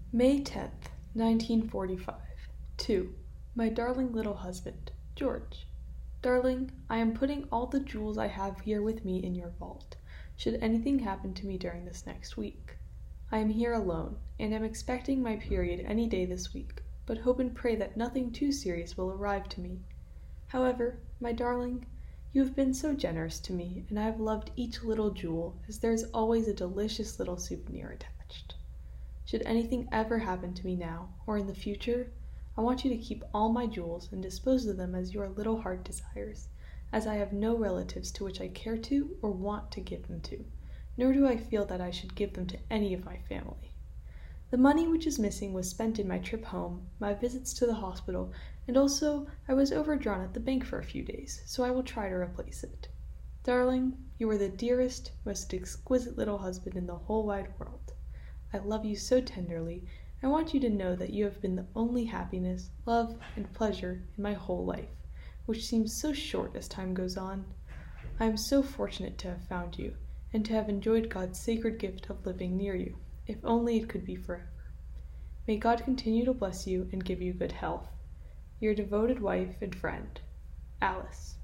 May 10th, 1945. 2. My darling little husband, George. Darling, I am putting all the jewels I have here with me in your vault, should anything happen to me during this next week. I am here alone, and am expecting my period any day this week, but hope and pray that nothing too serious will arrive to me. However, my darling, you have been so generous to me, and I have loved each little jewel, as there is always a delicious little souvenir attached. Should anything ever happen to me now, or in the future, I want you to keep all my jewels and dispose of them as your little heart desires, as I have no relatives to which I care to or want to give them to, nor do I feel that I should give them to any of my family. The money which is missing was spent in my trip home, my visits to the hospital, and also I was overdrawn at the bank for a few days, so I will try to replace it. Darling, you are the dearest, most exquisite little husband in the whole wide world. I love you so tenderly. I want you to know that you have been the only happiness, love, and pleasure in my whole life, which seems so short as time goes on. I am so fortunate to have found you, and to have enjoyed God's sacred gift of living near you, if only it could be forever. May God continue to bless you and give you good health. Your devoted wife and friend, Alice.